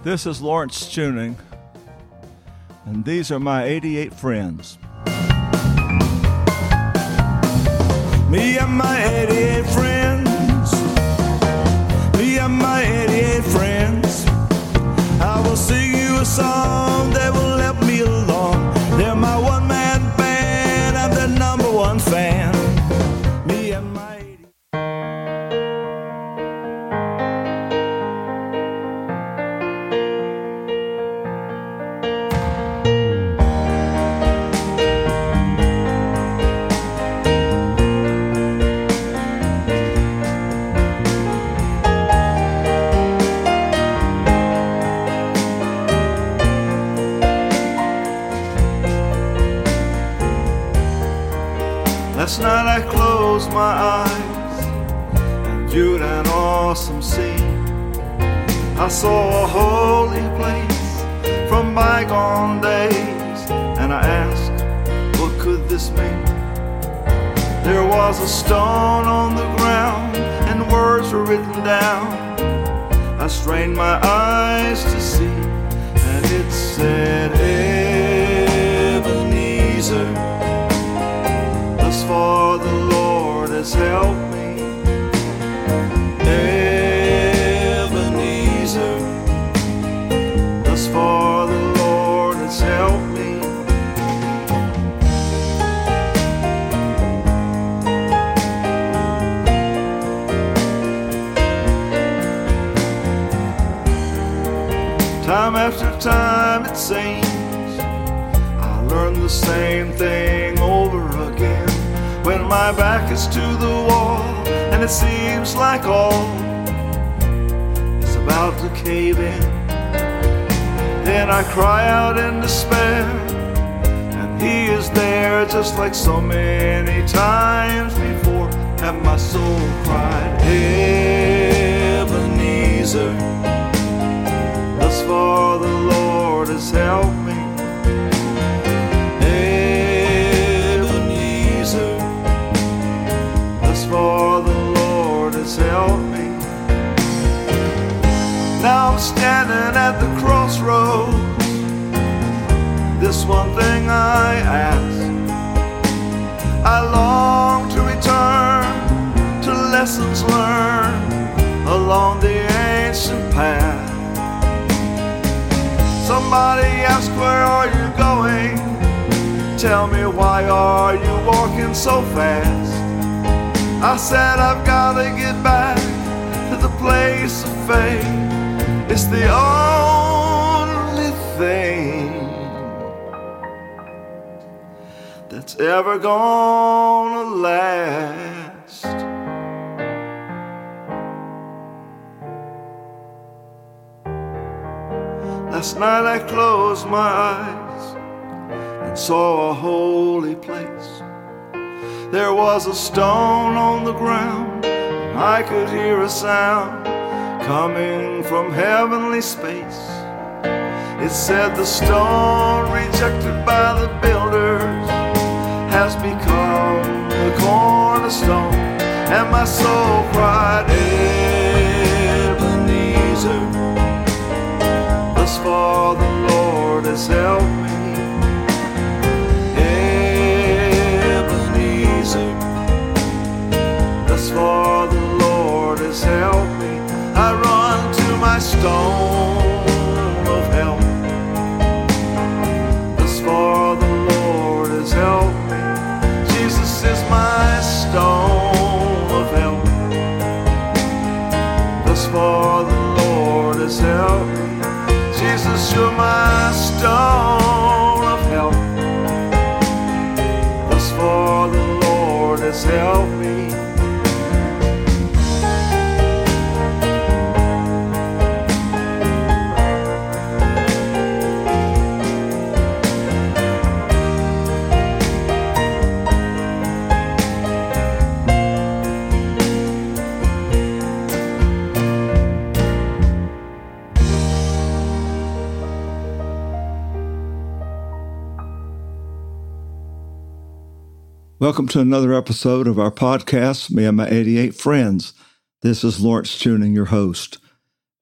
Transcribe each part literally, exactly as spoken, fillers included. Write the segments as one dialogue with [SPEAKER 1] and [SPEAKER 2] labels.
[SPEAKER 1] This is Lawrence Tuning, and these are my eighty-eight friends. Me and my eighty-eight friends, me and my eighty-eight friends. I will sing you a song that will help me along. They're my one-man band, I'm their number one fan. Me and my eighty-eight. Last night I closed my eyes and viewed an awesome scene. I saw a holy place from bygone days, and I asked, what could this mean? There was a stone on the ground and words were written down. I strained my eyes to see, and it said, Ebenezer, for the Lord has helped me. Ebenezer, thus far the Lord has helped me. Time after time it seems I learn the same thing over again. When my back is to the wall and it seems like all is about to cave in, then I cry out in despair, and He is there just like so many times before. And my soul cried, Ebenezer, thus far the Lord has helped me. For the Lord has helped me. Now I'm standing at the crossroads. This one thing I ask, I long to return to lessons learned along the ancient path. Somebody asked, where are you going? Tell me, why are you walking so fast? I said, I've got to get back to the place of faith. It's the only thing that's ever gonna last. Last night I closed my eyes and saw a holy place. There was a stone on the ground, and I could hear a sound coming from heavenly space. It said, the stone rejected by the builders has become the cornerstone. And my soul cried, Ebenezer, thus far the Lord has helped me. Thus far the Lord has helped me. I run to my stone of help. Thus far the Lord has helped me. Jesus is my stone of help. Thus far the Lord has helped me. Jesus, you're my stone of help. Thus far the Lord has helped me. Welcome to another episode of our podcast, Me and My eighty-eight Friends. This is Lawrence Tuning, your host.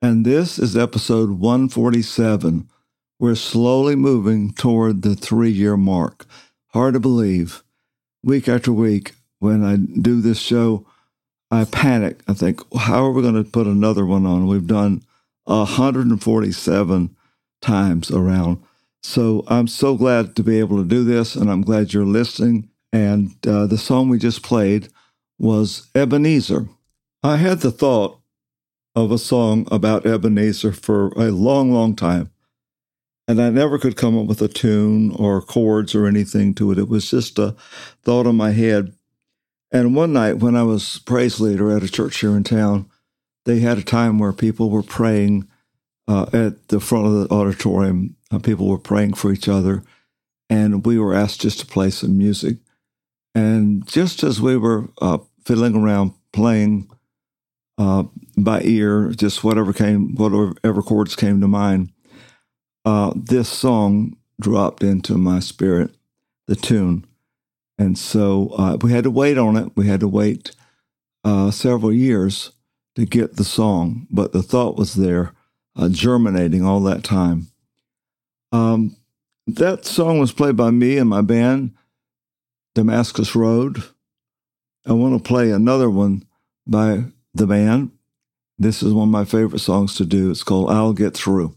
[SPEAKER 1] and this is episode one forty-seven. We're slowly moving toward the three-year mark. Hard to believe. Week after week, when I do this show, I panic. I think, how are we going to put another one on? We've done one hundred forty-seven times around. So I'm so glad to be able to do this, and I'm glad you're listening. And uh, the song we just played was Ebenezer. I had the thought of a song about Ebenezer for a long, long time, and I never could come up with a tune or chords or anything to it. It was just a thought in my head. And one night when I was praise leader at a church here in town, they had a time where people were praying uh, at the front of the auditorium. Uh, people were praying for each other, and we were asked just to play some music. And just as we were uh, fiddling around playing uh, by ear, just whatever came, whatever chords came to mind, uh, this song dropped into my spirit, the tune. And so uh, we had to wait on it. We had to wait uh, several years to get the song, but the thought was there, uh, germinating all that time. Um, that song was played by me and my band, Damascus Road. I want to play another one by the band. This is one of my favorite songs to do. It's called I'll Get Through.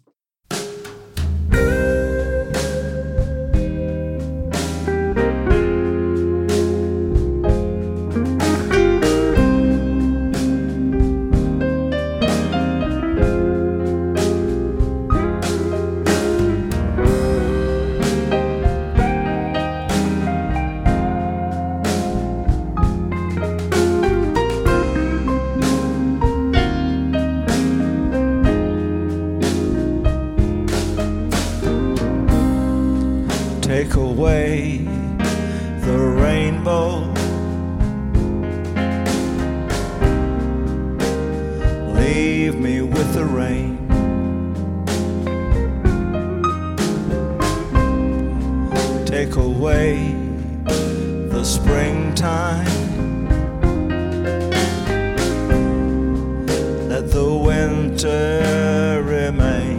[SPEAKER 1] Take away the rainbow, leave me with the rain. Take away the springtime, let the winter remain.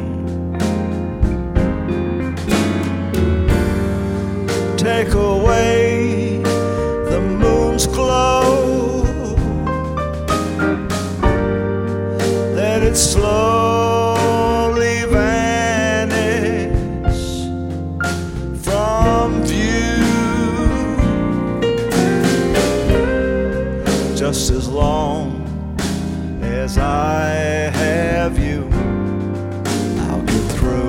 [SPEAKER 1] Take away the moon's glow, let it slowly vanish from view. Just as long as I have you, I'll get through.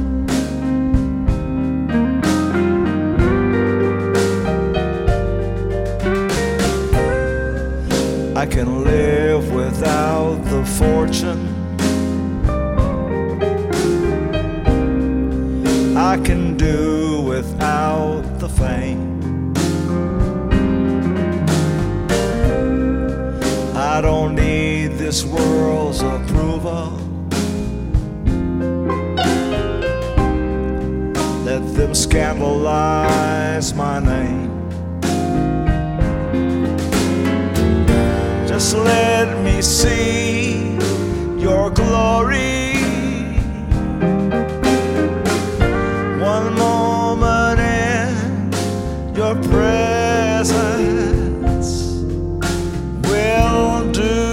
[SPEAKER 1] I can live without the fortune, I can do without the fame. I don't need this world's approval, let them scandalize my name. Just let me see your glory, one moment in your presence will do.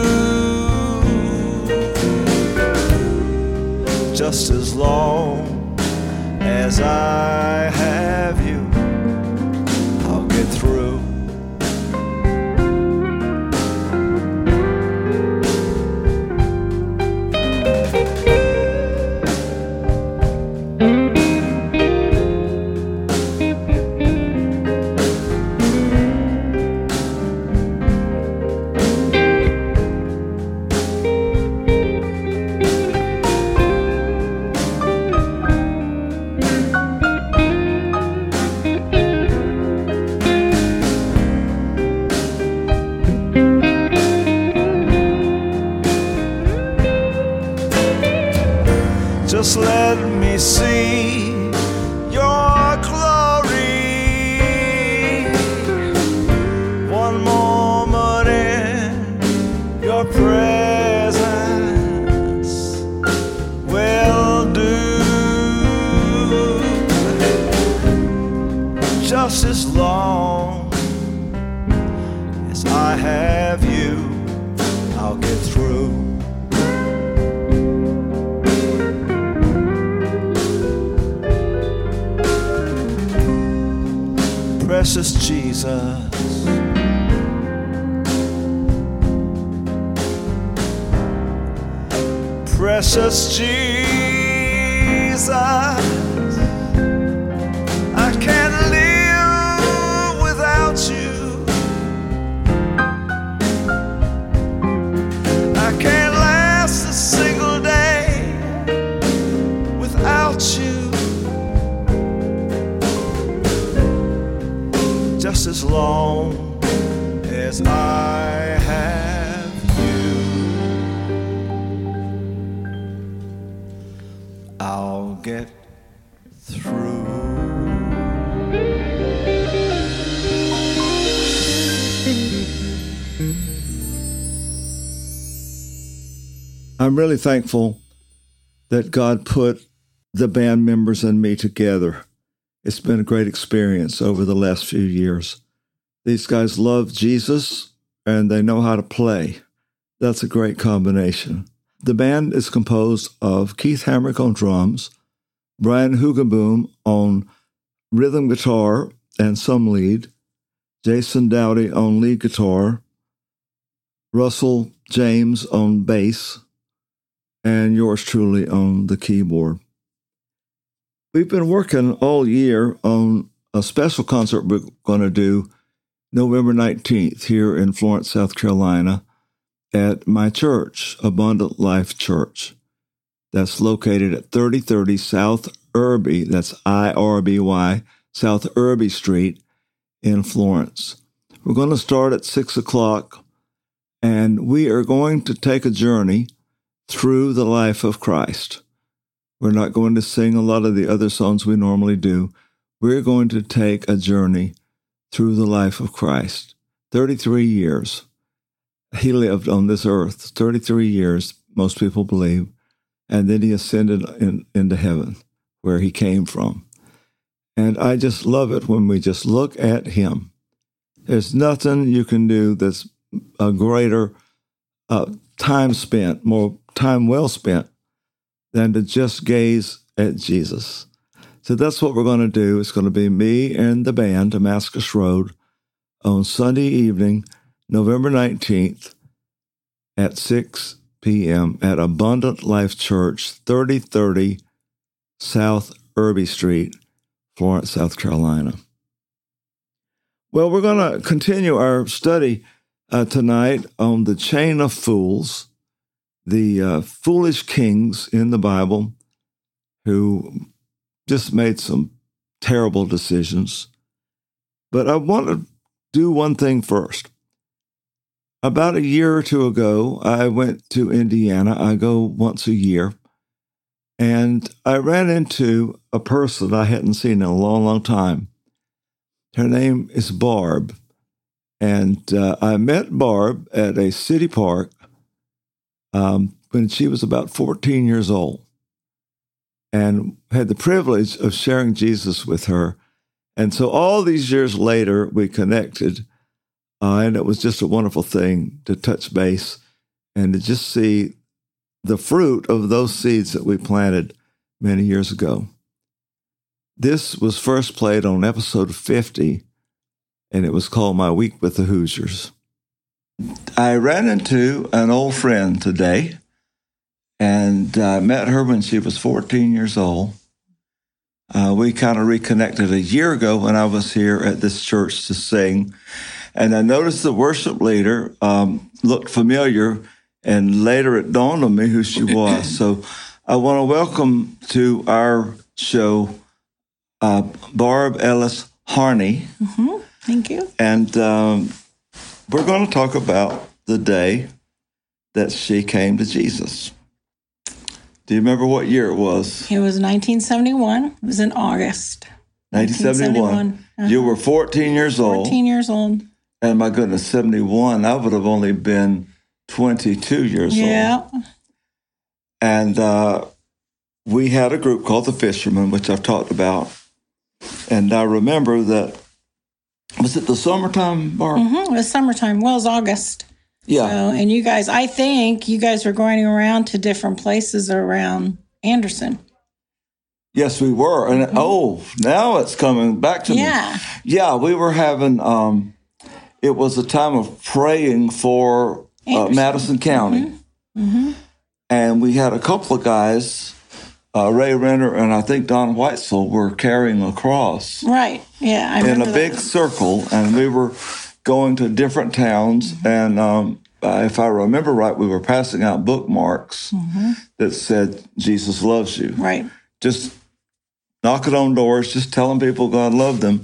[SPEAKER 1] Just as long as I have you, I'll get through. Just let me see your glory, one moment in your presence long as I have you, I'll get through. Precious Jesus, precious Jesus, I can't live without you. I can't last a single day without you. Just as long as I have you, I'll get through. I'm really thankful that God put the band members and me together. It's been a great experience over the last few years. These guys love Jesus and they know how to play. That's a great combination. The band is composed of Keith Hamrick on drums, Brian Hugenboom on rhythm guitar and some lead, Jason Dowdy on lead guitar, Russell James on bass, and yours truly on the keyboard. We've been working all year on a special concert we're going to do November nineteenth here in Florence, South Carolina at my church, Abundant Life Church. That's located at thirty thirty South Irby, that's I R B Y, South Irby Street in Florence. We're going to start at six o'clock, and we are going to take a journey through the life of Christ. We're not going to sing a lot of the other songs we normally do. We're going to take a journey through the life of Christ. thirty-three years. He lived on this earth, thirty-three years, most people believe, and then he ascended in, into heaven, where he came from. And I just love it when we just look at him. There's nothing you can do that's a greater uh, time spent, more time well spent, than to just gaze at Jesus. So that's what we're going to do. It's going to be me and the band, Damascus Road, on Sunday evening, November nineteenth at six p.m. at Abundant Life Church, thirty thirty South Irby Street, Florence, South Carolina. Well, we're going to continue our study uh, tonight on the chain of fools, the uh, foolish kings in the Bible who just made some terrible decisions. But I want to do one thing first. About a year or two ago, I went to Indiana. I go once a year. And I ran into a person I hadn't seen in a long, long time. Her name is Barb. And uh, I met Barb at a city park Um, when she was about fourteen years old, and had the privilege of sharing Jesus with her. And so all these years later, we connected, uh, and it was just a wonderful thing to touch base and to just see the fruit of those seeds that we planted many years ago. This was first played on episode fifty, and it was called My Week with the Hoosiers. I ran into an old friend today, and I uh, met her when she was fourteen years old. Uh, we kind of reconnected a year ago when I was here at this church to sing, and I noticed the worship leader um, looked familiar, and later it dawned on me who she was. So I want to welcome to our show uh, Barb Ellis Harney.
[SPEAKER 2] Mm-hmm. Thank you.
[SPEAKER 1] And um, we're going to talk about the day that she came to Jesus. Do you remember what year it was?
[SPEAKER 2] It was nineteen seventy-one. It was in August.
[SPEAKER 1] nineteen seventy-one. Uh-huh. You were fourteen years old.
[SPEAKER 2] fourteen years old.
[SPEAKER 1] And my goodness, seventy-one, I would have only been twenty-two years
[SPEAKER 2] yeah.
[SPEAKER 1] old. And uh, we had a group called the Fishermen, which I've talked about. And I remember that
[SPEAKER 3] Was it the summertime, Barb?
[SPEAKER 2] Mm-hmm. It was summertime. Well, it was August.
[SPEAKER 3] Yeah.
[SPEAKER 2] So, and you guys, I think you guys were going around to different places around Anderson.
[SPEAKER 3] Yes, we were. And mm-hmm. oh, now it's coming back to
[SPEAKER 2] yeah.
[SPEAKER 3] me. Yeah, we were having, um, it was a time of praying for uh, Madison County.
[SPEAKER 2] Mm-hmm. Mm-hmm.
[SPEAKER 3] And we had a couple of guys, uh, Ray Renner and I think Don Whitesell, were carrying a cross.
[SPEAKER 2] Right, yeah. I
[SPEAKER 3] in a
[SPEAKER 2] that.
[SPEAKER 3] big circle. And we were going to different towns. Mm-hmm. And um, uh, if I remember right, we were passing out bookmarks mm-hmm. that said, Jesus loves you.
[SPEAKER 2] Right.
[SPEAKER 3] Just knocking on doors, just telling people God loved them.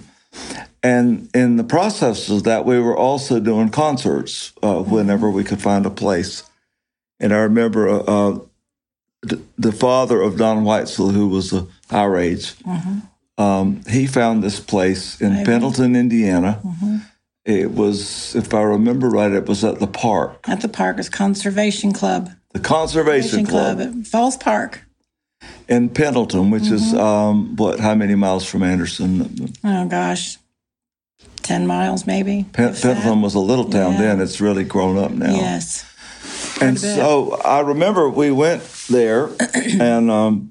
[SPEAKER 3] And in the process of that, we were also doing concerts uh, whenever we could find a place. And I remember uh, the, the father of Don Whitesell, who was uh, our age, mm-hmm. um, he found this place in Maybe. Pendleton, Indiana. Mm-hmm. It was, if I remember right, it was at the park.
[SPEAKER 2] At the park. It's Conservation Club.
[SPEAKER 3] The Conservation, Conservation Club.
[SPEAKER 2] Club at Falls Park.
[SPEAKER 3] In Pendleton, which mm-hmm. is, um, what, how many miles from Anderson?
[SPEAKER 2] Oh, gosh. ten miles, maybe.
[SPEAKER 3] Pen- Pendleton was a little town yeah. then. It's really grown up now.
[SPEAKER 2] Yes.
[SPEAKER 3] And so I remember we went there, and um,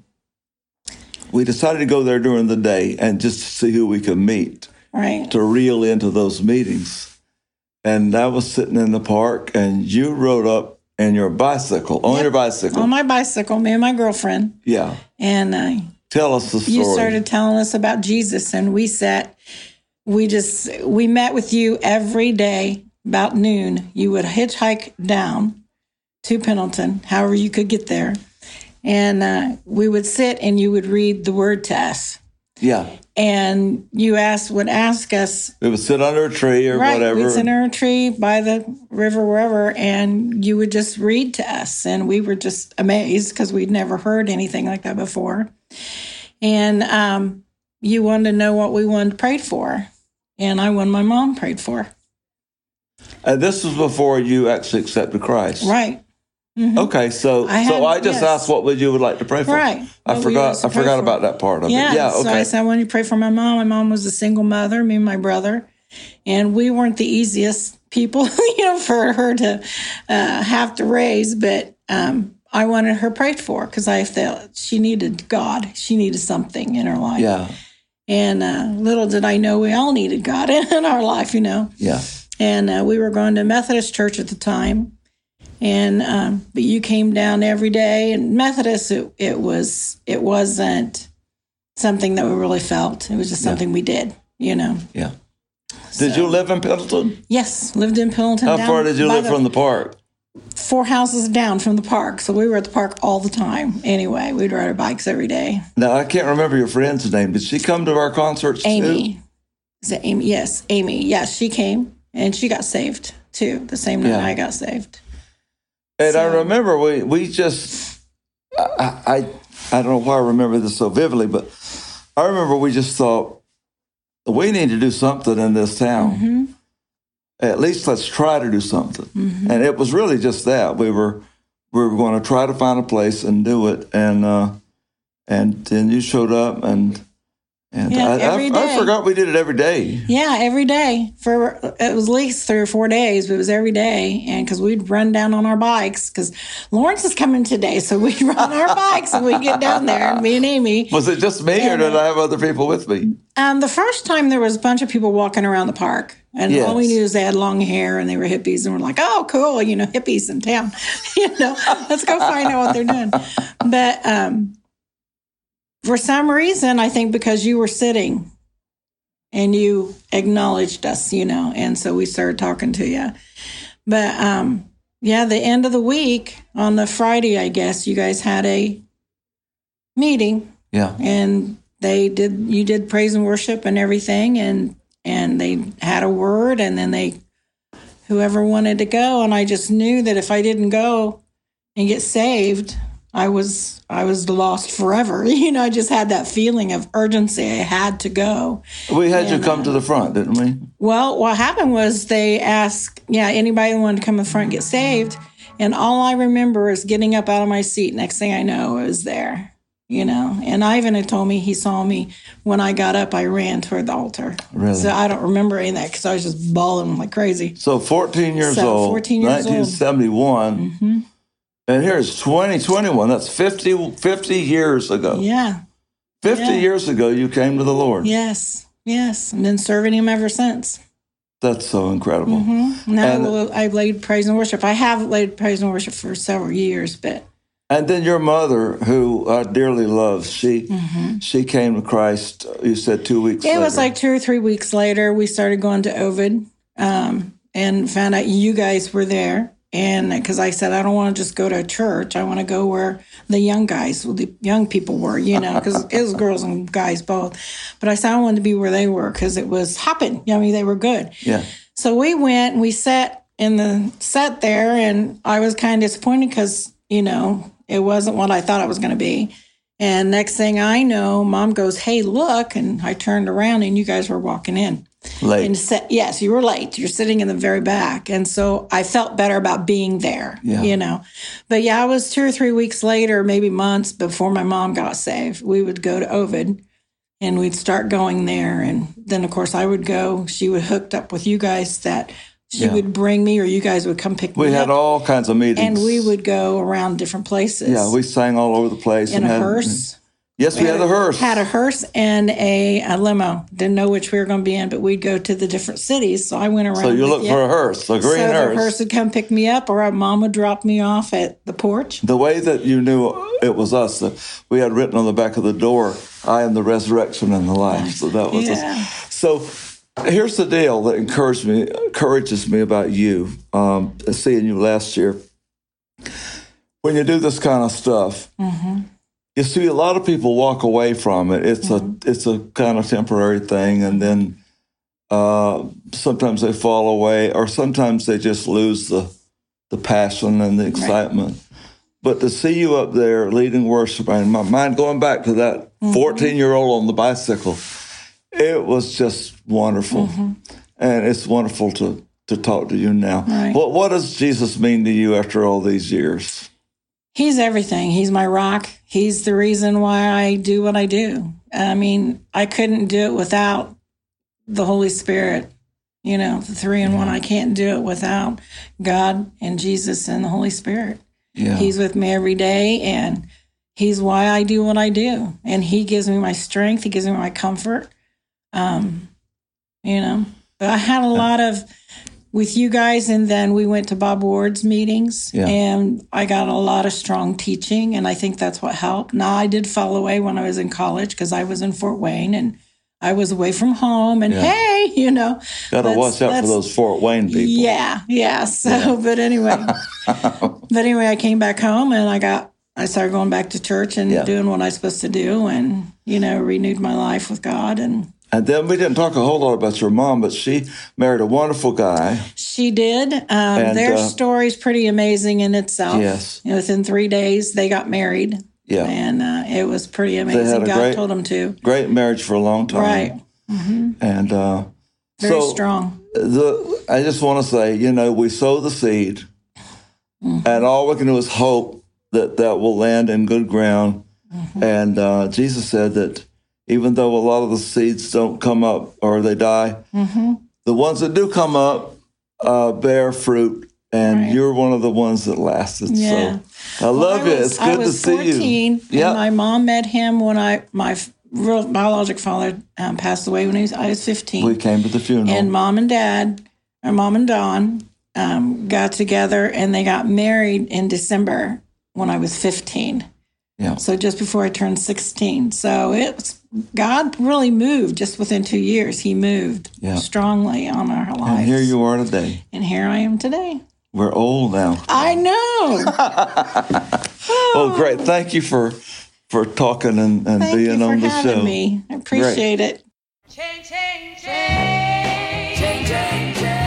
[SPEAKER 3] we decided to go there during the day and just to see who we could meet.
[SPEAKER 2] Right.
[SPEAKER 3] To reel into those meetings. And I was sitting in the park, and you rode up in your bicycle, on
[SPEAKER 2] yep.
[SPEAKER 3] your bicycle.
[SPEAKER 2] On my bicycle, me and my girlfriend.
[SPEAKER 3] Yeah.
[SPEAKER 2] And uh,
[SPEAKER 3] tell us the story.
[SPEAKER 2] You started telling us about Jesus, and we sat, we just, we met with you every day about noon. You would hitchhike down to Pendleton, however you could get there. And uh, we would sit and you would read the word to us.
[SPEAKER 3] Yeah.
[SPEAKER 2] And you asked, would ask us.
[SPEAKER 3] We would sit under a tree or
[SPEAKER 2] right,
[SPEAKER 3] whatever.
[SPEAKER 2] We'd sit under a tree by the river, wherever, and you would just read to us. And we were just amazed because we'd never heard anything like that before. And um, you wanted to know what we wanted to pray for. And I wanted my mom prayed for.
[SPEAKER 3] And this was before you actually accepted Christ.
[SPEAKER 2] Right.
[SPEAKER 3] Mm-hmm. Okay, so I had, so I just yes. asked what would you would like to pray for.
[SPEAKER 2] Right.
[SPEAKER 3] I
[SPEAKER 2] what
[SPEAKER 3] forgot I forgot for. about that part of
[SPEAKER 2] yeah,
[SPEAKER 3] it. Yeah, okay.
[SPEAKER 2] So I said I wanted to pray for my mom. My mom was a single mother, me and my brother. And we weren't the easiest people, you know, for her to uh, have to raise, but um, I wanted her prayed for because I felt she needed God. She needed something in her life.
[SPEAKER 3] Yeah.
[SPEAKER 2] And uh, little did I know we all needed God in our life, you know.
[SPEAKER 3] Yeah.
[SPEAKER 2] And uh, we were going to Methodist church at the time. And um, but you came down every day, and Methodist it, it was it wasn't something that we really felt. It was just something yeah. we did, you know.
[SPEAKER 3] Yeah. Did so, you live in Pendleton?
[SPEAKER 2] Yes, lived in Pendleton.
[SPEAKER 3] How far did you live the, from the park?
[SPEAKER 2] Four houses down from the park, so we were at the park all the time. Anyway, we'd ride our bikes every day.
[SPEAKER 3] Now I can't remember your friend's name. Did she come to our concerts
[SPEAKER 2] Amy.
[SPEAKER 3] too?
[SPEAKER 2] Is it Amy? Yes, Amy. Yes, she came and she got saved too. The same night yeah. I got saved.
[SPEAKER 3] And
[SPEAKER 2] so.
[SPEAKER 3] I remember we we just, I, I I don't know why I remember this so vividly, but I remember we just thought, we need to do something in this town. Mm-hmm. At least let's try to do something. Mm-hmm. And it was really just that. We were we were going to try to find a place and do it. And uh, and then you showed up and and
[SPEAKER 2] yeah,
[SPEAKER 3] I,
[SPEAKER 2] every
[SPEAKER 3] I,
[SPEAKER 2] day.
[SPEAKER 3] I forgot we did it every day.
[SPEAKER 2] Yeah, every day. For it was at least three or four days, but it was every day. And because we'd run down on our bikes, because Lawrence is coming today, so we'd run our bikes and we'd get down there, and me and Amy.
[SPEAKER 3] Was it just me, and, or did I have other people with me?
[SPEAKER 2] Um, the first time there was a bunch of people walking around the park, and yes. all we knew is they had long hair and they were hippies, and we're like, oh, cool, you know, hippies in town, you know, let's go find out what they're doing. But um, for some reason, I think because you were sitting and you acknowledged us, you know, and so we started talking to you. But um, yeah, the end of the week on the Friday, I guess you guys had a meeting.
[SPEAKER 3] Yeah,
[SPEAKER 2] and they did. You did praise and worship and everything, and and they had a word, and then they whoever wanted to go, and I just knew that if I didn't go and get saved, I was I was lost forever. You know, I just had that feeling of urgency. I had to go.
[SPEAKER 3] We had
[SPEAKER 2] and,
[SPEAKER 3] you come uh, to the front, didn't we?
[SPEAKER 2] Well, what happened was they asked, yeah, anybody who wanted to come to the front and get saved. And all I remember is getting up out of my seat. Next thing I know, I was there. you know. And Ivan had told me he saw me when I got up, I ran toward the altar.
[SPEAKER 3] Really?
[SPEAKER 2] So I don't remember any of that because I was just bawling like crazy.
[SPEAKER 3] So fourteen years
[SPEAKER 2] so,
[SPEAKER 3] old,
[SPEAKER 2] fourteen years
[SPEAKER 3] nineteen seventy-one.
[SPEAKER 2] Old. Mm-hmm.
[SPEAKER 3] And here's twenty twenty-one. That's fifty, fifty years ago.
[SPEAKER 2] Yeah.
[SPEAKER 3] fifty
[SPEAKER 2] yeah.
[SPEAKER 3] years ago, you came to the Lord.
[SPEAKER 2] Yes. Yes. I've been serving him ever since.
[SPEAKER 3] That's so incredible.
[SPEAKER 2] Mm-hmm. Now
[SPEAKER 3] and,
[SPEAKER 2] I've laid praise and worship. I have laid praise and worship for several years, but.
[SPEAKER 3] And then your mother, who I dearly love, she mm-hmm. she came to Christ, you said two weeks
[SPEAKER 2] it
[SPEAKER 3] later.
[SPEAKER 2] It was like two or three weeks later, we started going to Ovid um, and found out you guys were there. And because I said, I don't want to just go to a church. I want to go where the young guys, the young people were, you know, because it was girls and guys both. But I said I wanted to be where they were because it was hopping. I mean, they were good.
[SPEAKER 3] Yeah.
[SPEAKER 2] So we went and we sat in the set there, and I was kind of disappointed because, you know, it wasn't what I thought it was going to be. And next thing I know, Mom goes, hey, look. And I turned around and you guys were walking in.
[SPEAKER 3] Late.
[SPEAKER 2] And sa- yes, you were late. You're sitting in the very back. And so I felt better about being there, yeah. you know. But yeah, I was two or three weeks later, maybe months before my mom got saved. We would go to Ovid and we'd start going there. And then, of course, I would go. She would hooked up with you guys that she yeah. would bring me or you guys would come pick
[SPEAKER 3] we
[SPEAKER 2] me up.
[SPEAKER 3] We had all kinds of meetings.
[SPEAKER 2] And we would go around different places.
[SPEAKER 3] Yeah, we sang all over the place.
[SPEAKER 2] In
[SPEAKER 3] and
[SPEAKER 2] a
[SPEAKER 3] had,
[SPEAKER 2] hearse.
[SPEAKER 3] Yes, we, we had, had a hearse.
[SPEAKER 2] Had a hearse and a, a limo. Didn't know which we were going to be in, but we'd go to the different cities. So I went around.
[SPEAKER 3] So you looked for a hearse, a green
[SPEAKER 2] so
[SPEAKER 3] hearse.
[SPEAKER 2] The hearse would come pick me up, or our mom would drop me off at the porch.
[SPEAKER 3] The way that you knew it was us, uh, we had written on the back of the door, "I am the resurrection and the life." So that was
[SPEAKER 2] yeah.
[SPEAKER 3] us. So here's the deal that encouraged me, encourages me about you. Um, seeing you last year, when you do this kind of stuff. Mm-hmm. You see, a lot of people walk away from it. It's mm-hmm. a it's a kind of temporary thing, and then uh, sometimes they fall away, or sometimes they just lose the the passion and the excitement. Right. But to see you up there leading worship, and my mind going back to that fourteen-year-old mm-hmm. on the bicycle, it was just wonderful, mm-hmm. and it's wonderful to to talk to you now.
[SPEAKER 2] Right.
[SPEAKER 3] What what does Jesus mean to you after all these years?
[SPEAKER 2] He's everything. He's my rock. He's the reason why I do what I do. I mean, I couldn't do it without the Holy Spirit. You know, the three in yeah. one. I can't do it without God and Jesus and the Holy Spirit. Yeah. He's with me every day, and he's why I do what I do. And he gives me my strength. He gives me my comfort. Um, you know, but I had a lot of... with you guys, and then we went to Bob Ward's meetings, yeah. and I got a lot of strong teaching, and I think that's what helped. Now, I did fall away when I was in college because I was in Fort Wayne, and I was away from home, and yeah. hey, you know.
[SPEAKER 3] Got to watch out for those Fort Wayne people.
[SPEAKER 2] Yeah, yeah. So, yeah. but anyway, but anyway, I came back home, and I got, I started going back to church and yeah. doing what I was supposed to do, and, you know, renewed my life with God, and
[SPEAKER 3] And then we didn't talk a whole lot about your mom, but she married a wonderful guy.
[SPEAKER 2] She did. Um, and, their uh, story's pretty amazing in itself.
[SPEAKER 3] Yes.
[SPEAKER 2] You know, within three days, they got married.
[SPEAKER 3] Yeah.
[SPEAKER 2] And uh, it was pretty amazing. God great, told them to.
[SPEAKER 3] Great marriage for a long time.
[SPEAKER 2] Right. Mm-hmm.
[SPEAKER 3] And uh,
[SPEAKER 2] very
[SPEAKER 3] so
[SPEAKER 2] strong.
[SPEAKER 3] The, I just want to say, you know, we sow the seed, mm-hmm. and all we can do is hope that that will land in good ground. Mm-hmm. And uh, Jesus said that even though a lot of the seeds don't come up or they die, mm-hmm. the ones that do come up uh, bear fruit, and right. you're one of the ones that lasted.
[SPEAKER 2] Yeah.
[SPEAKER 3] So I love well, I was, you. It's good to see you.
[SPEAKER 2] I was fourteen,
[SPEAKER 3] yep.
[SPEAKER 2] and my mom met him when I my real biological father um, passed away when he was, I was fifteen.
[SPEAKER 3] We came to the funeral.
[SPEAKER 2] And Mom and Dad, or Mom and Don, um, got together, and they got married in December when I was fifteen.
[SPEAKER 3] Yeah.
[SPEAKER 2] So just before I turned sixteen. So it was, God really moved just within two years. He moved yeah. strongly on our lives.
[SPEAKER 3] And here you are today.
[SPEAKER 2] And here I am today.
[SPEAKER 3] We're old now.
[SPEAKER 2] I know.
[SPEAKER 3] oh. Well, great. Thank you for for talking and, and being on the show.
[SPEAKER 2] Thank you for having me. I appreciate great. it.
[SPEAKER 4] Change, change, change. Change, change, change.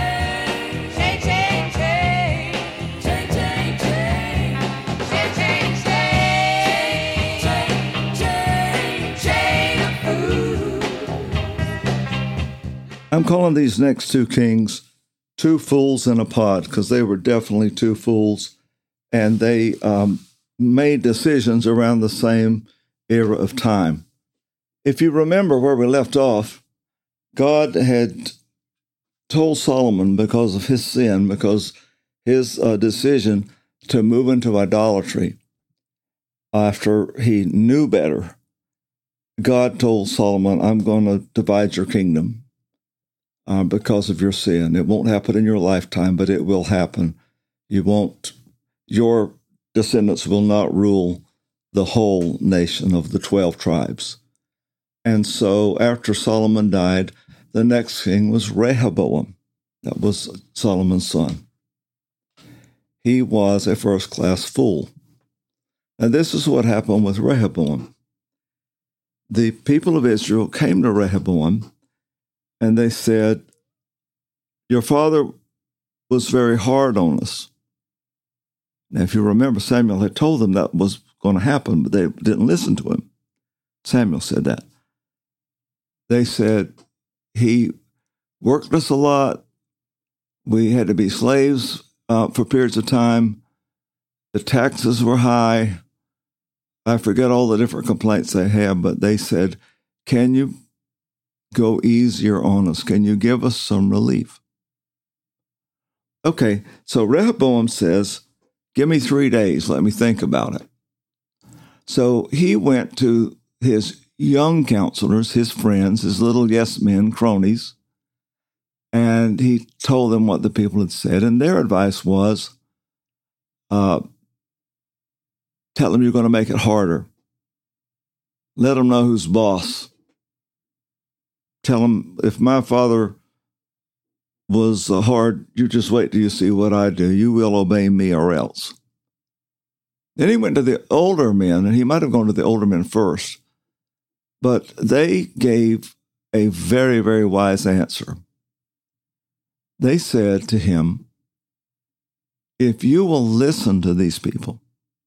[SPEAKER 3] I'm calling these next two kings two fools in a pod, because they were definitely two fools, and they um, made decisions around the same era of time. If you remember where we left off, God had told Solomon, because of his sin, because his uh, decision to move into idolatry after he knew better, God told Solomon, I'm going to divide your kingdom uh, because of your sin. It won't happen in your lifetime, but it will happen. You won't, your descendants will not rule the whole nation of the twelve tribes. And so after Solomon died, the next king was Rehoboam. That was Solomon's son. He was a first-class fool. And this is what happened with Rehoboam. The people of Israel came to Rehoboam, and they said, your father was very hard on us. Now, if you remember, Samuel had told them that was going to happen, but they didn't listen to him. Samuel said that. They said, he worked us a lot. We had to be slaves uh, for periods of time. The taxes were high. I forget all the different complaints they have, but they said, can you go easier on us? Can you give us some relief? Okay, so Rehoboam says, give me three days. Let me think about it. So he went to his young counselors, his friends, his little yes men, cronies, and he told them what the people had said. And their advice was, uh, tell them you're going to make it harder. Let them know who's boss. Tell them, if my father was uh, hard, you just wait till you see what I do. You will obey me or else. Then he went to the older men, and he might have gone to the older men first, but they gave a very, very wise answer. They said to him, if you will listen to these people,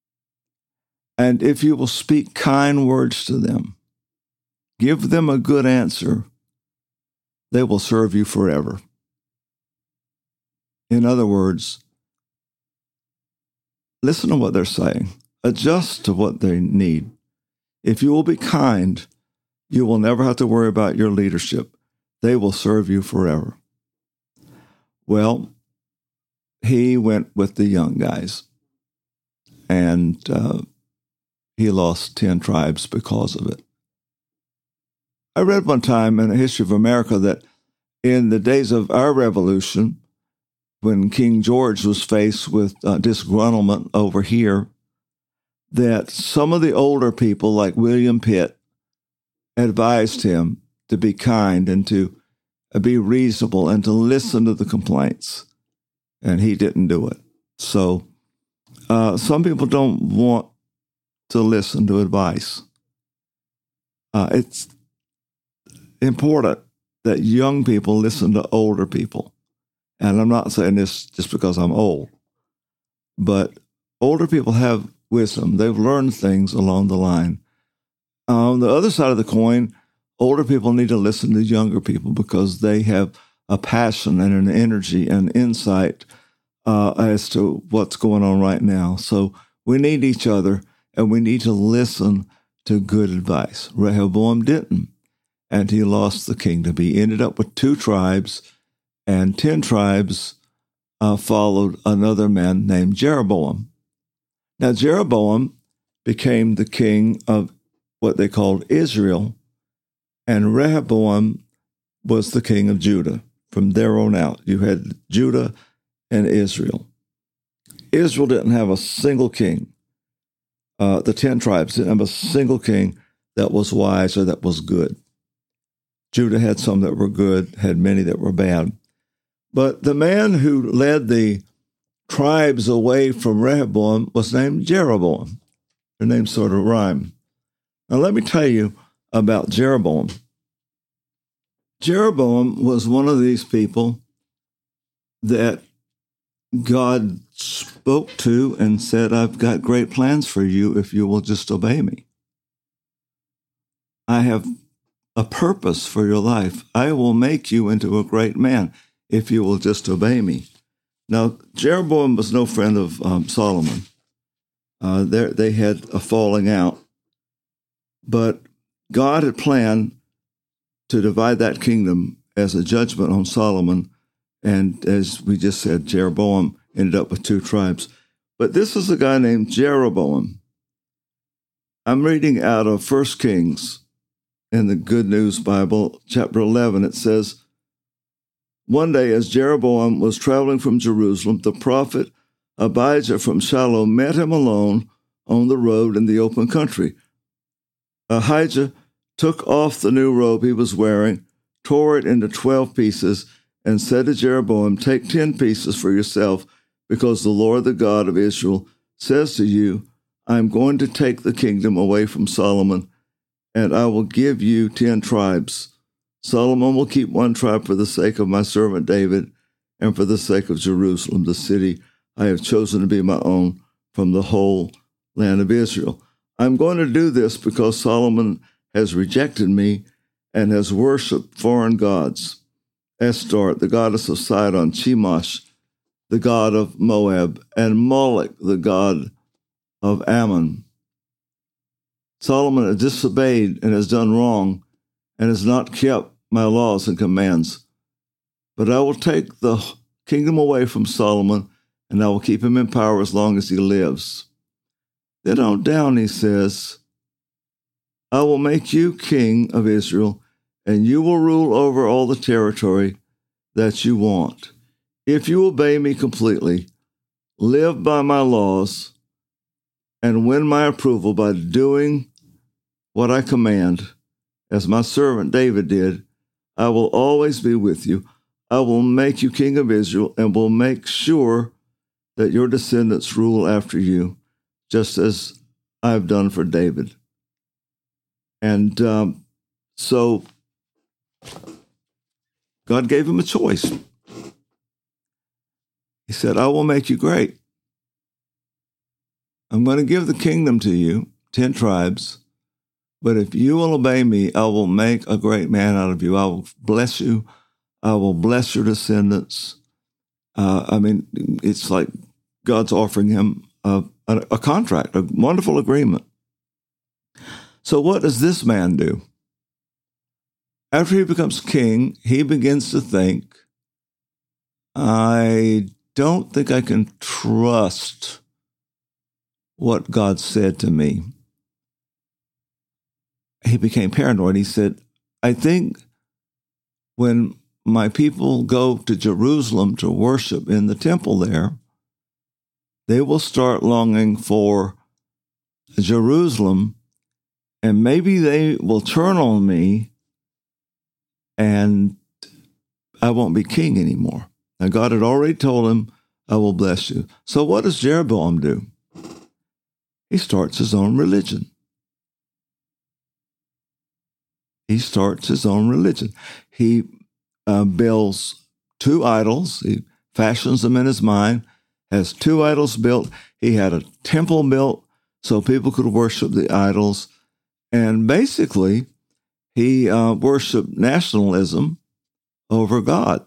[SPEAKER 3] and if you will speak kind words to them, give them a good answer, they will serve you forever. In other words, listen to what they're saying. Adjust to what they need. If you will be kind, you will never have to worry about your leadership. They will serve you forever. Well, he went with the young guys, and uh, he lost ten tribes because of it. I read one time in the history of America that in the days of our revolution, when King George was faced with uh, disgruntlement over here, that some of the older people, like William Pitt, advised him to be kind and to be reasonable and to listen to the complaints. And he didn't do it. So uh, some people don't want to listen to advice. Uh, it's important that young people listen to older people. And I'm not saying this just because I'm old, but older people have wisdom. They've learned things along the line. On the other side of the coin, older people need to listen to younger people because they have a passion and an energy and insight uh, as to what's going on right now. So we need each other, and we need to listen to good advice. Rehoboam didn't, and he lost the kingdom. He ended up with two tribes, and ten tribes uh, followed another man named Jeroboam. Now, Jeroboam became the king of what they called Israel, and Rehoboam was the king of Judah. From there on out, you had Judah and Israel. Israel didn't have a single king. Uh, the ten tribes didn't have a single king that was wise or that was good. Judah had some that were good, had many that were bad. But the man who led the tribes away from Rehoboam was named Jeroboam. Their names sort of rhyme. Now let me tell you about Jeroboam. Jeroboam was one of these people that God spoke to and said, I've got great plans for you if you will just obey me. I have a purpose for your life. I will make you into a great man if you will just obey me. Now, Jeroboam was no friend of um, Solomon. Uh, they had a falling out. But God had planned to divide that kingdom as a judgment on Solomon. And as we just said, Jeroboam ended up with two tribes. But this is a guy named Jeroboam. I'm reading out of First Kings in the Good News Bible, chapter eleven. It says, one day as Jeroboam was traveling from Jerusalem, the prophet Abijah from Shiloh met him alone on the road in the open country. Ahijah took off the new robe he was wearing, tore it into twelve pieces, and said to Jeroboam, take ten pieces for yourself, because the Lord, the God of Israel, says to you, I am going to take the kingdom away from Solomon, and I will give you ten tribes. Solomon will keep one tribe for the sake of my servant David, and for the sake of Jerusalem, the city I have chosen to be my own from the whole land of Israel. I'm going to do this because Solomon has rejected me and has worshipped foreign gods. Astarte, the goddess of Sidon, Chemosh, the god of Moab, and Moloch, the god of Ammon. Solomon has disobeyed and has done wrong and has not kept my laws and commands. But I will take the kingdom away from Solomon, and I will keep him in power as long as he lives. Then on down he says, I will make you king of Israel, and you will rule over all the territory that you want. If you obey me completely, live by my laws, and win my approval by doing what I command, as my servant David did, I will always be with you. I will make you king of Israel and will make sure that your descendants rule after you, just as I've done for David. And um, so God gave him a choice. He said, I will make you great. I'm going to give the kingdom to you, ten tribes, but if you will obey me, I will make a great man out of you. I will bless you. I will bless your descendants. Uh, I mean, it's like God's offering him a, a, a contract, a wonderful agreement. So what does this man do? After he becomes king, he begins to think, I don't think I can trust what God said to me. He became paranoid. He said, I think when my people go to Jerusalem to worship in the temple there, they will start longing for Jerusalem, and maybe they will turn on me and I won't be king anymore. Now, God had already told him, I will bless you. So what does Jeroboam do? He starts his own religion. He starts his own religion. He uh, builds two idols. He fashions them in his mind, has two idols built. He had a temple built so people could worship the idols. And basically, he uh, worshiped nationalism over God.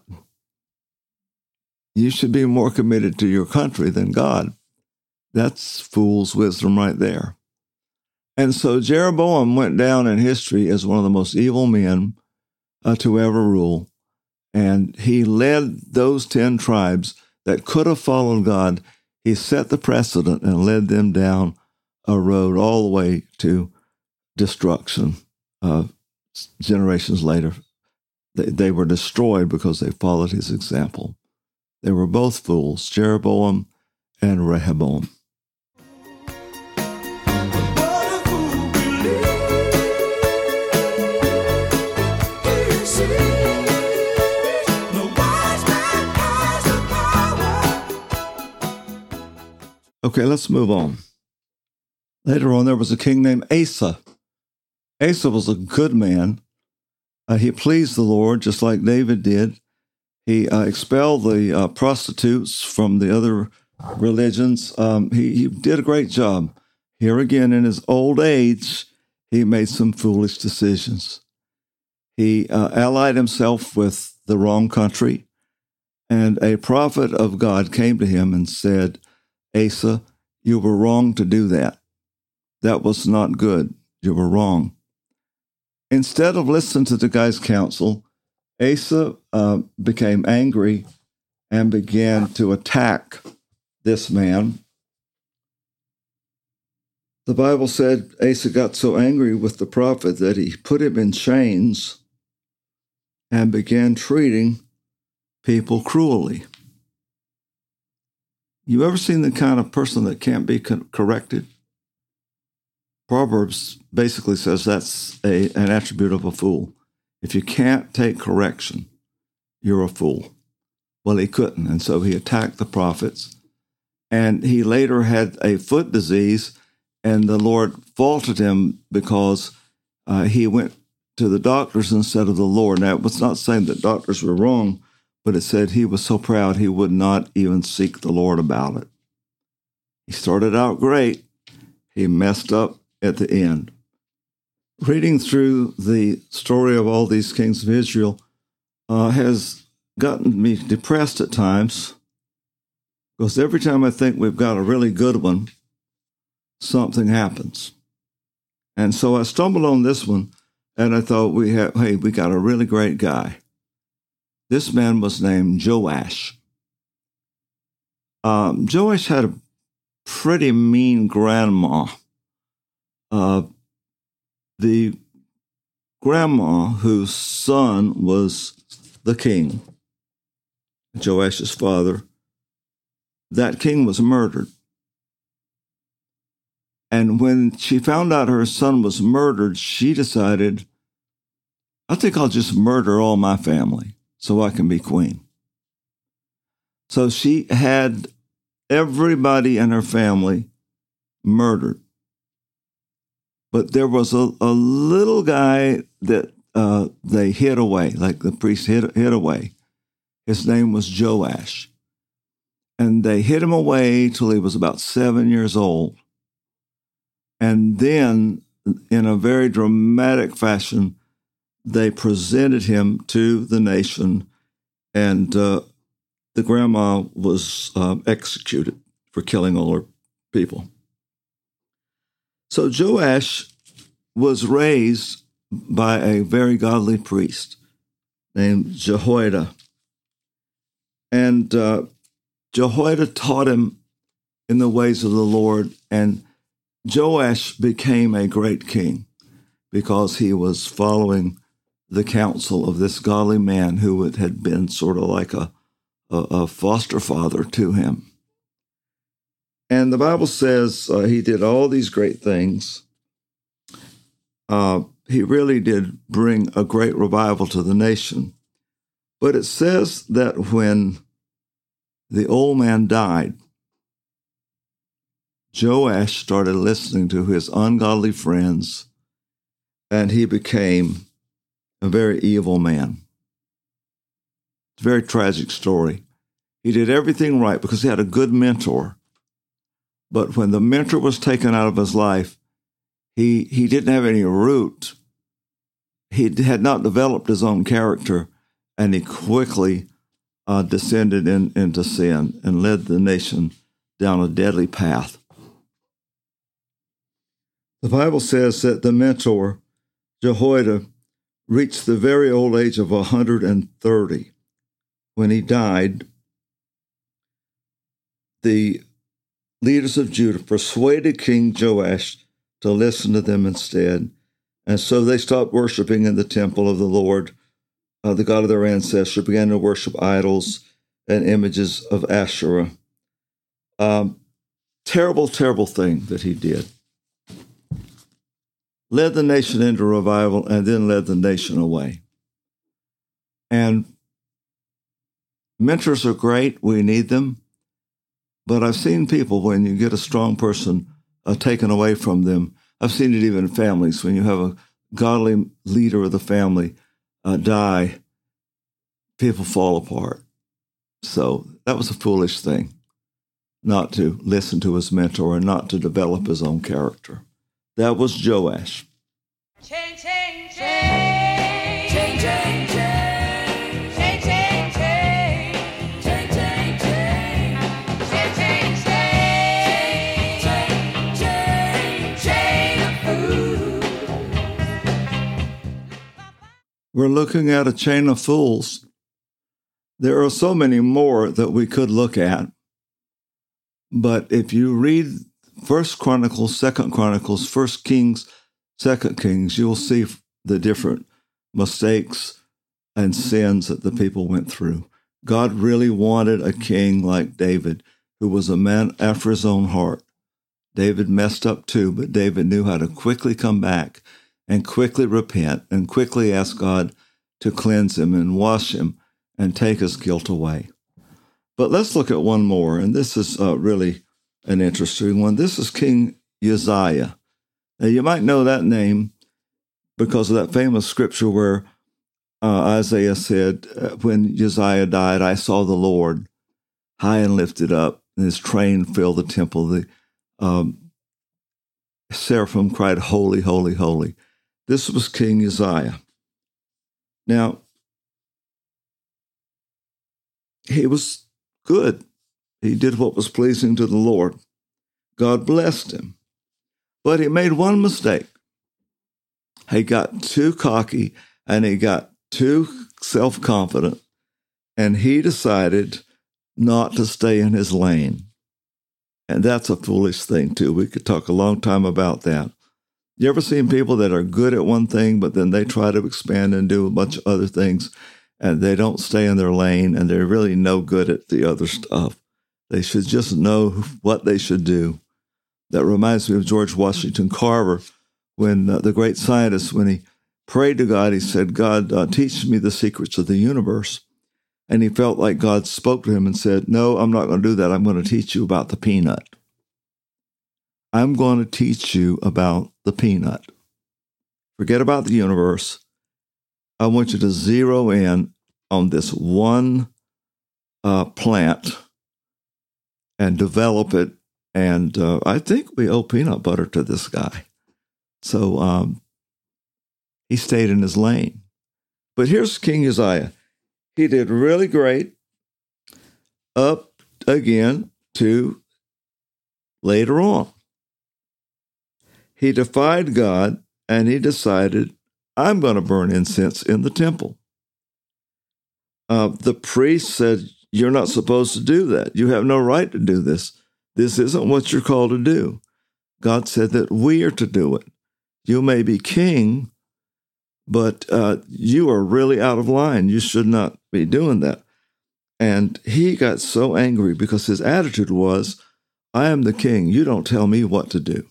[SPEAKER 3] You should be more committed to your country than God. That's fool's wisdom right there. And so Jeroboam went down in history as one of the most evil men uh, to ever rule. And he led those ten tribes that could have followed God. He set the precedent and led them down a road all the way to destruction. Uh, generations later, they, they were destroyed because they followed his example. They were both fools, Jeroboam and Rehoboam. Okay, let's move on. Later on, there was a king named Asa. Asa was a good man. Uh, he pleased the Lord, just like David did. He uh, expelled the uh, prostitutes from the other religions. Um, he, he did a great job. Here again, in his old age, he made some foolish decisions. He uh, allied himself with the wrong country, and a prophet of God came to him and said, Asa, you were wrong to do that. That was not good. You were wrong. Instead of listening to the guy's counsel, Asa uh, became angry and began to attack this man. The Bible said Asa got so angry with the prophet that he put him in chains and began treating people cruelly. You ever seen the kind of person that can't be co- corrected? Proverbs basically says that's a, an attribute of a fool. If you can't take correction, you're a fool. Well, he couldn't, and so he attacked the prophets. And he later had a foot disease, and the Lord faulted him because uh, he went to the doctors instead of the Lord. Now, it was not saying that doctors were wrong, but it said he was so proud he would not even seek the Lord about it. He started out great. He messed up at the end. Reading through the story of all these kings of Israel uh, has gotten me depressed at times, because every time I think we've got a really good one, something happens. And so I stumbled on this one, and I thought, we have, hey, we got a really great guy. This man was named Joash. Um, Joash had a pretty mean grandma. Uh, the grandma whose son was the king, Joash's father, that king was murdered. And when she found out her son was murdered, she decided, I think I'll just murder all my family so I can be queen. So she had everybody in her family murdered. But there was a, a little guy that uh, they hid away, like the priest hid, hid away. His name was Joash. And they hid him away till he was about seven years old. And then, in a very dramatic fashion, they presented him to the nation, and uh, the grandma was uh, executed for killing all her people. So Joash was raised by a very godly priest named Jehoiada. And uh, Jehoiada taught him in the ways of the Lord, and Joash became a great king because he was following the counsel of this godly man who had been sort of like a, a, a foster father to him. And the Bible says uh, he did all these great things. Uh, he really did bring a great revival to the nation. But it says that when the old man died, Joash started listening to his ungodly friends, and he became a very evil man. It's a very tragic story. He did everything right because he had a good mentor. But when the mentor was taken out of his life, he, he didn't have any root. He had not developed his own character, and he quickly uh, descended in, into sin and led the nation down a deadly path. The Bible says that the mentor, Jehoiada, reached the very old age of one hundred thirty. When he died, the leaders of Judah persuaded King Joash to listen to them instead. And so they stopped worshiping in the temple of the Lord, uh, the God of their ancestors, began to worship idols and images of Asherah. Um, terrible, terrible thing that he did. Led the nation into revival and then led the nation away. And mentors are great. We need them. But I've seen people, when you get a strong person uh, taken away from them, I've seen it even in families. When you have a godly leader of the family uh, die, people fall apart. So that was a foolish thing, not to listen to his mentor and not to develop his own character. That was Joash.
[SPEAKER 4] Change, change, change, change, change, change, change, change, change, change, change, change, change, change, change, change, change, change,
[SPEAKER 3] We're looking at a chain of fools. There are so many more that we could look at. But if you read First Chronicles, Second Chronicles, First Kings, Second Kings, you'll see the different mistakes and sins that the people went through. God really wanted a king like David, who was a man after his own heart. David messed up too, but David knew how to quickly come back and quickly repent and quickly ask God to cleanse him and wash him and take his guilt away. But let's look at one more, and this is uh, really an interesting one. This is King Uzziah. Now, you might know that name because of that famous scripture where uh, Isaiah said, when Uzziah died, I saw the Lord high and lifted up, and his train filled the temple. The um, seraphim cried, holy, holy, holy. This was King Uzziah. Now, he was good. He did what was pleasing to the Lord. God blessed him. But he made one mistake. He got too cocky and he got too self-confident, and he decided not to stay in his lane. And that's a foolish thing, too. We could talk a long time about that. You ever seen people that are good at one thing, but then they try to expand and do a bunch of other things, and they don't stay in their lane, and they're really no good at the other stuff? They should just know what they should do. That reminds me of George Washington Carver, when uh, the great scientist, when he prayed to God, he said, God, uh, teach me the secrets of the universe. And he felt like God spoke to him and said, no, I'm not going to do that. I'm going to teach you about the peanut. I'm going to teach you about the peanut. Forget about the universe. I want you to zero in on this one uh, plant and develop it. And uh, I think we owe peanut butter to this guy. So um, he stayed in his lane. But here's King Uzziah. He did really great up again to later on. He defied God and he decided, I'm going to burn incense in the temple. Uh, the priest said, you're not supposed to do that. You have no right to do this. This isn't what you're called to do. God said that we are to do it. You may be king, but uh, you are really out of line. You should not be doing that. And he got so angry because his attitude was, I am the king. You don't tell me what to do.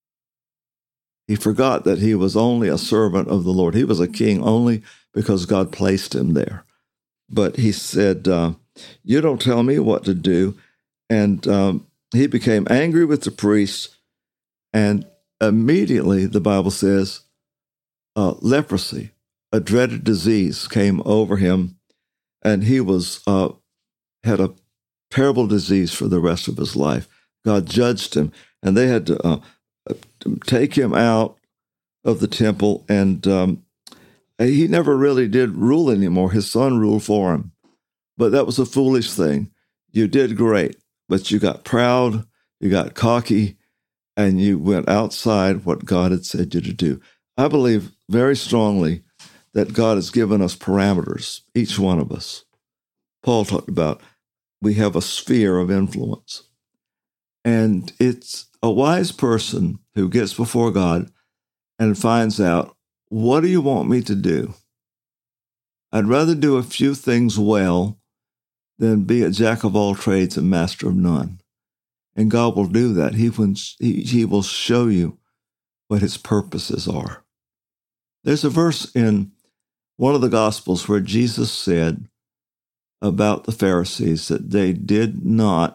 [SPEAKER 3] He forgot that he was only a servant of the Lord. He was a king only because God placed him there. But he said, uh, you don't tell me what to do. And um, he became angry with the priests. And immediately, the Bible says, uh, leprosy, a dreaded disease, came over him. And he was uh, had a terrible disease for the rest of his life. God judged him. And they had to uh, take him out of the temple, and um, he never really did rule anymore. His son ruled for him. But that was a foolish thing. You did great, but you got proud, you got cocky, and you went outside what God had said you to do. I believe very strongly that God has given us parameters, each one of us. Paul talked about we have a sphere of influence. And it's a wise person who gets before God and finds out, what do you want me to do? I'd rather do a few things well than be a jack of all trades and master of none. And God will do that. He will, he, he will show you what his purposes are. There's a verse in one of the Gospels where Jesus said about the Pharisees that they did not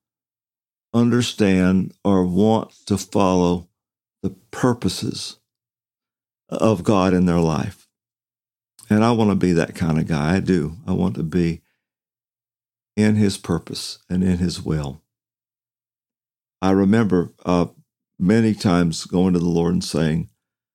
[SPEAKER 3] understand or want to follow the purposes of God in their life. And I want to be that kind of guy. I do. I want to be in his purpose and in his will. I remember uh, many times going to the Lord and saying,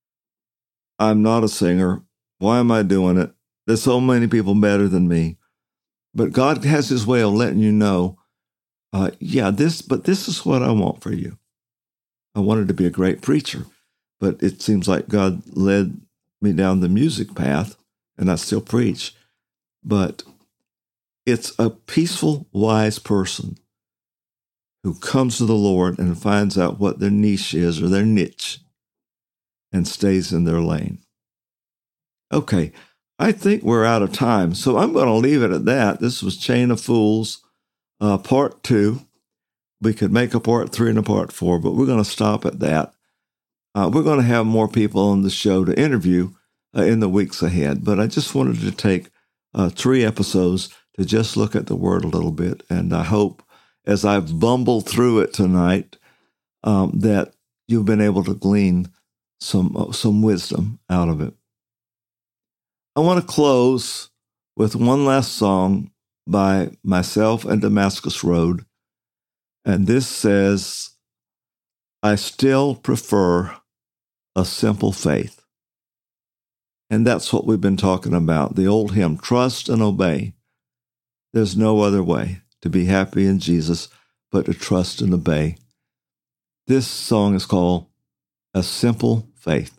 [SPEAKER 3] I'm not a singer. Why am I doing it? There's so many people better than me. But God has his way of letting you know, Uh, yeah, this, but this is what I want for you. I wanted to be a great preacher, but it seems like God led me down the music path, and I still preach. But it's a peaceful, wise person who comes to the Lord and finds out what their niche is or their niche and stays in their lane. Okay, I think we're out of time, so I'm going to leave it at that. This was Chain of Fools, uh, part two. We could make a part three and a part four, but we're going to stop at that. Uh, we're going to have more people on the show to interview uh, in the weeks ahead, but I just wanted to take uh, three episodes to just look at the Word a little bit, and I hope as I've bumbled through it tonight um, that you've been able to glean some uh, some wisdom out of it. I want to close with one last song by myself and Damascus Road, and this says, I still prefer a simple faith. And that's what we've been talking about, the old hymn, trust and obey. There's no other way to be happy in Jesus but to trust and obey. This song is called A Simple Faith.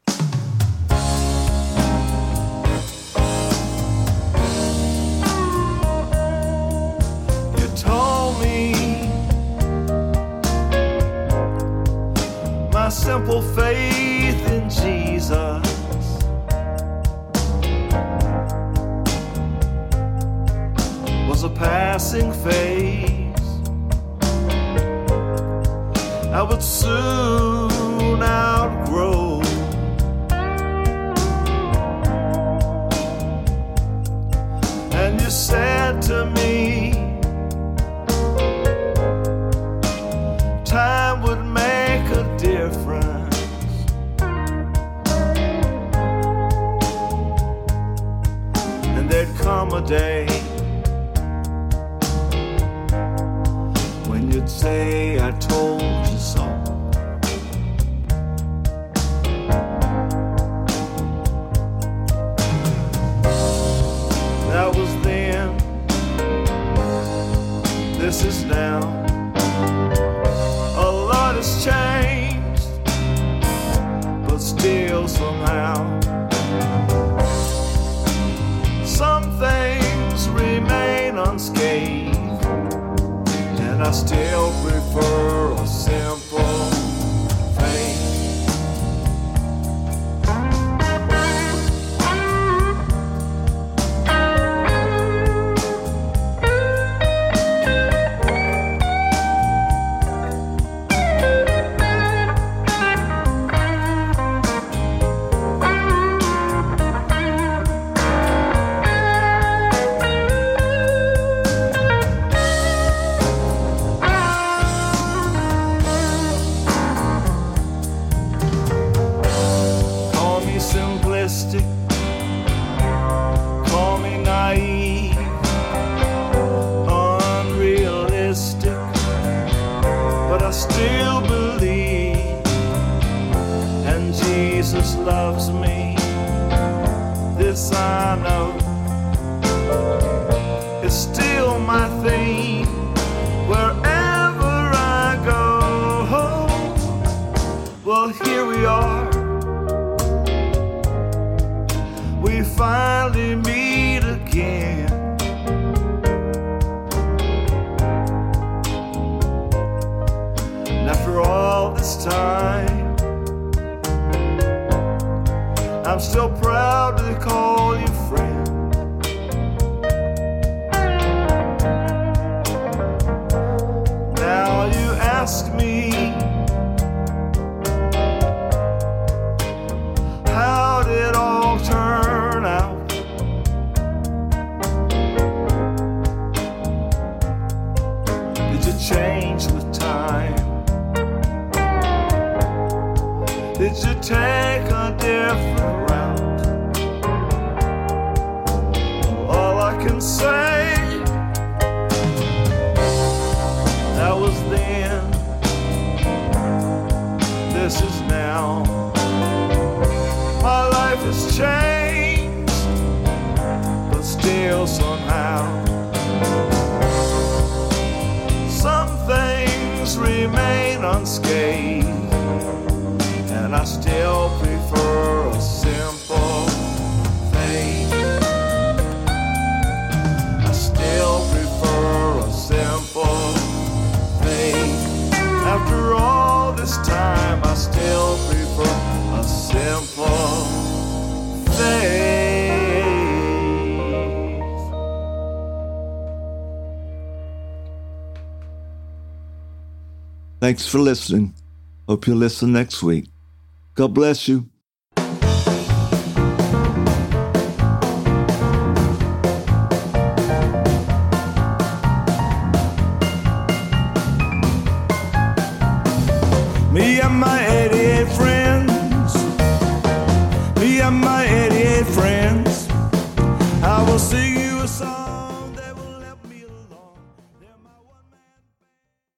[SPEAKER 1] You told me my simple faith in Jesus was a passing phase. I would soon outgrow. And you said to me, time would make a difference. And there'd come a day when you'd say, I told you so. That was then, this is now. A lot has changed, but still somehow some things remain unscathed. And I still prefer a simple faith. Call me naive, unrealistic, but I still believe, and Jesus loves me. This I know, it's still my theme wherever I go. Well, here we are. We finally meet again. And after all this time, I'm still proud to call you friend. Now you ask me, how did all turn out? Did you change with time? Did you take a different route? Well, all I can say, that was then, this is now. My life has changed, but still somehow some things remain unscathed, and I still prefer a simple faith.
[SPEAKER 3] Thanks for listening. Hope you'll listen next week. God bless you.
[SPEAKER 1] Me and my eighty-eight friends, me and my eighty-eight friends, I will see